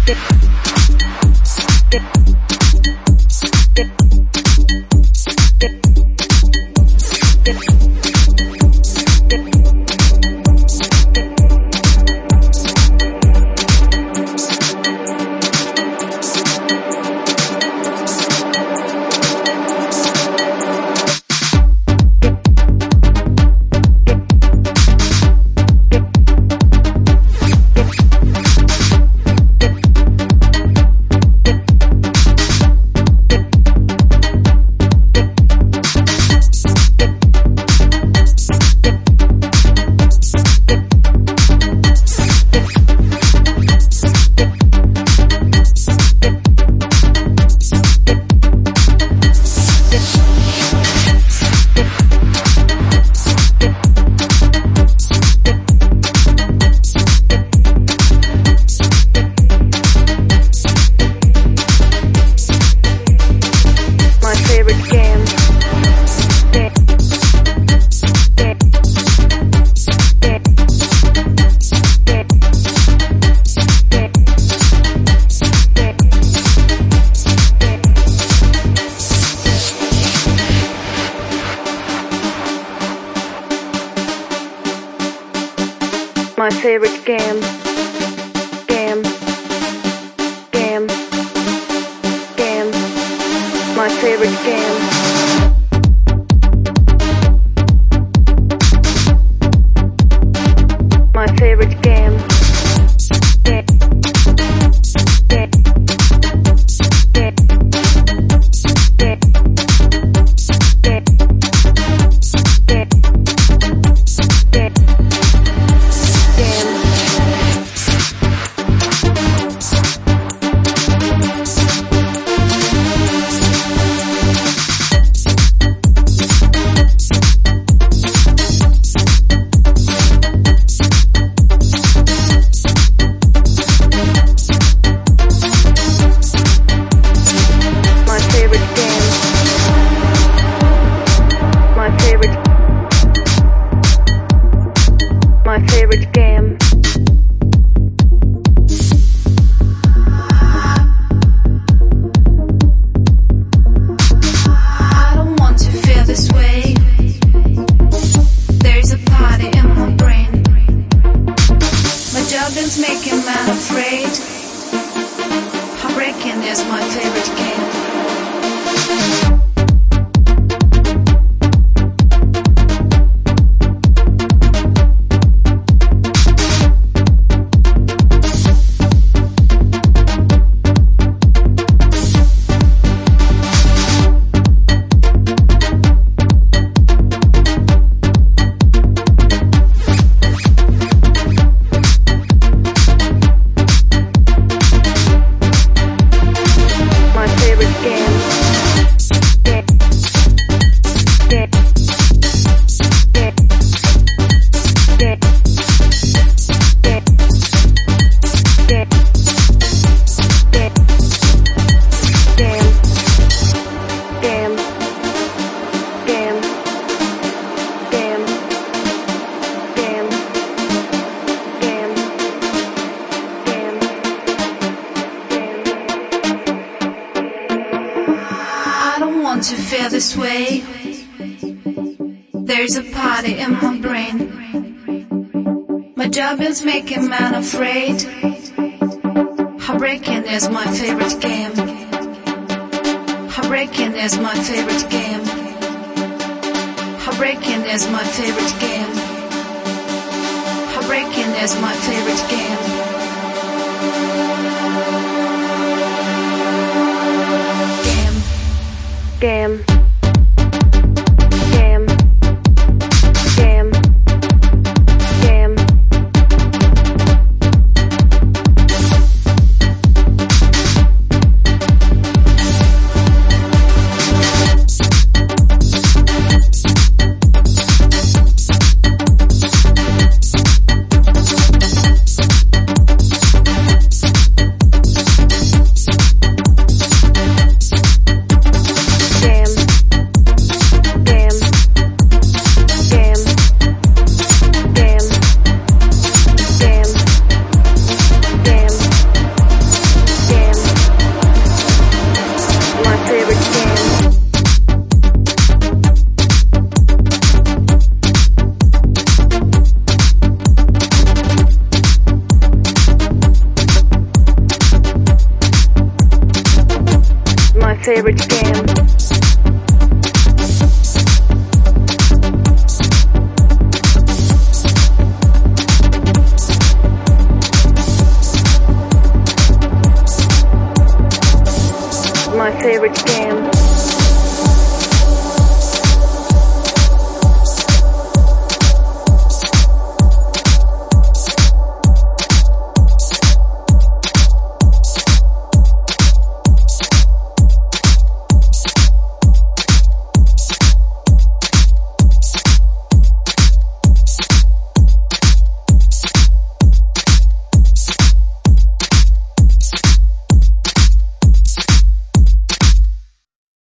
My favorite game. My favorite game. My favorite game. My favorite game. I don't want to feel this way. There's a party in my brain. My jogging's making man afraid. Heartbreaking is my favorite game. To feel this way. There's a party in my brain. My job is making man afraid. Heartbreaking is my favorite game. Heartbreaking is my favorite game. Heartbreaking is my favorite game. Heartbreaking is my favorite game. Game. favorite game. My favorite game.